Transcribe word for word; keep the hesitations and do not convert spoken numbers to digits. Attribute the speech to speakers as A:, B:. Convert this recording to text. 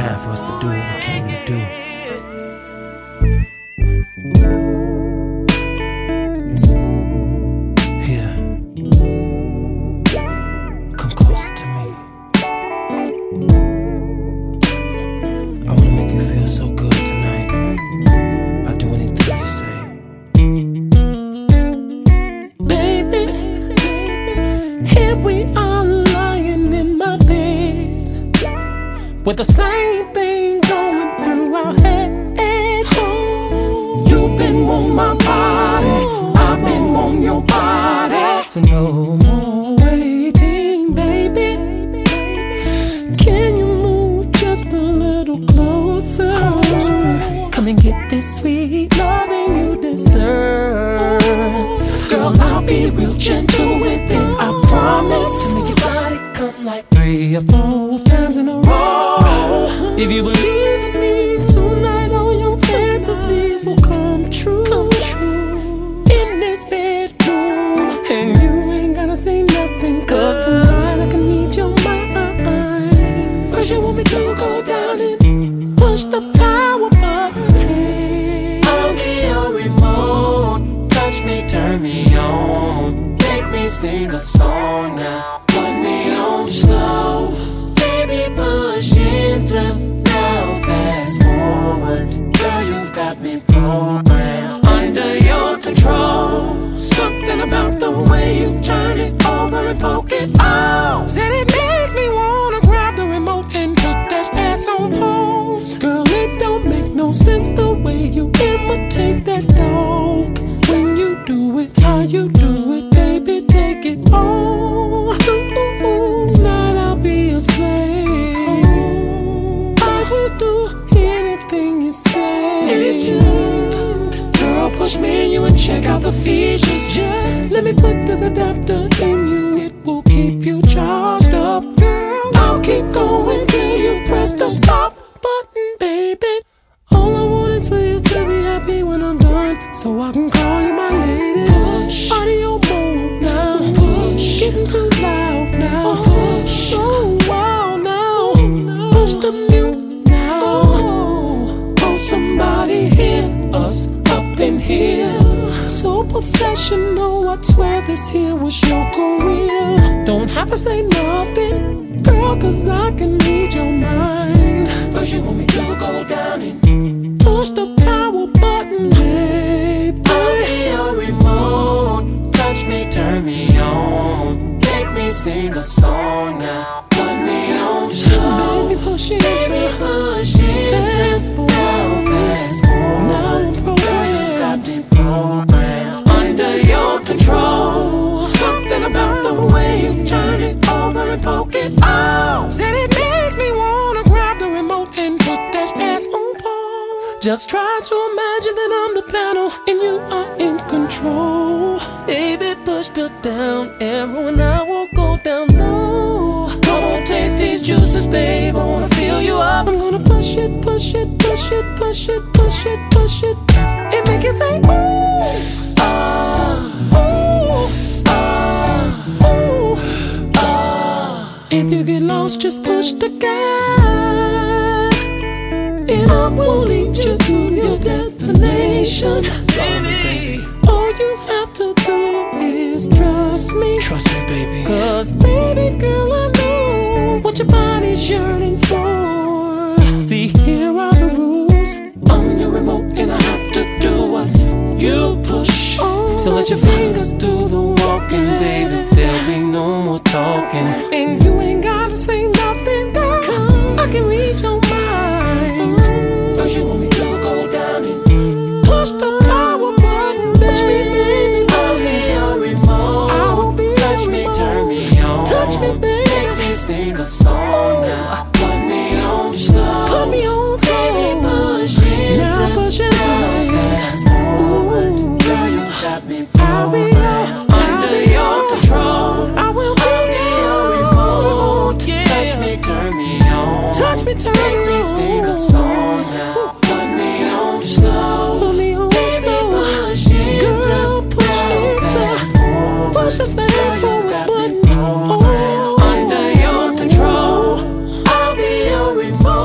A: time for us to do what we came to do. Here, come closer to me. I wanna make you feel so good tonight. I'll do anything you say.
B: Baby, here we are lying in my bed with the same thing going through our head. You've been on my body, I've been on your body. So no more waiting, baby. Can you move just a little closer?
A: Come closer, baby.
B: Come and get this sweet loving you deserve. Girl, I'll be real gentle with it, I promise. To make your body come like three or four times in a row. If you believe in me, tonight all your fantasies will come true. Come true. In this bedroom, and you ain't gotta say nothing, cause tonight I can read your mind. First you want me to go down and push the power button. I'll be your remote. Touch me, turn me on. Make me sing a song now. Put me on slow. Baby, push into now. Fast forward. Girl, you've got me programmed. Under your control. Something about the way you turn it over and poke it out. Said it makes me wanna grab the remote and put that ass on pause. Girl, it don't make no sense the way you imitate that dog. When you do it, how you do it, baby, take it all. Ooh, night I'll be a slave. I will do anything you say. Girl, push me in you and check out the features. Just let me put this adapter in you. It will keep you charged up. Girl, I'll keep going till you press the stop button, baby. All I want is for you to be happy when I'm done, so I can call you my lady. Push. Audio mode now. Push. Getting too loud now. Push. So wild now. Push the mute now. Oh, somebody hear us up in here. So professional, I swear this here was your career. Don't have to say nothing, girl, cause I can read your mind. First you want me to go down and push the power button, baby. I'll be your remote. Touch me, turn me on. Make me sing a song now. Put me on slow. Baby, push it, baby, push it. Fast forward, now, fast forward. Now I'm programmed. Girl, you've got me programmed. Under your control. Something about the way you turn it over and poke it out. Said it makes me wanna grab the remote and put that ass on pause. Just try to imagine that I'm the panel and you are in control. Baby, push the down arrow and I will go down low. Come on, taste these juices, babe. I wanna fill you up. I'm gonna push it, push it, push it, push it, push it, push it. And make it say ooh, ah, ooh, ah, ooh, ah. If you get lost, just push the gas, and I will lead you to your destination. Baby, all you have to do is trust me.
A: Trust me, baby.
B: Cause baby girl, I know what your body's yearning for. See, here are the rules. I'm your remote and I have to do what you push. So let your fingers do the walking, baby. There'll be no more talking. And you ain't gotta say nothing, girl. I can read your mind. First you want me to go down and push the power button, baby. Touch me, baby. I'll be your remote. I will be Touch me, remote. Turn me on. Touch me, baby. Make me sing a song now. Put me on slow. Put me on slow. Baby, push it. Now push it. Now fast forward. Girl, you got me programmed. Under your control. I will be your remote. Yeah. Touch me, turn me on. Touch me, turn me on. Make me sing a song now. Put me on slow. Put me on Baby, slow. Push it. Girl, push it. Fast forward. Push the fast forward button. Oh. Under your control. I'll be your remote.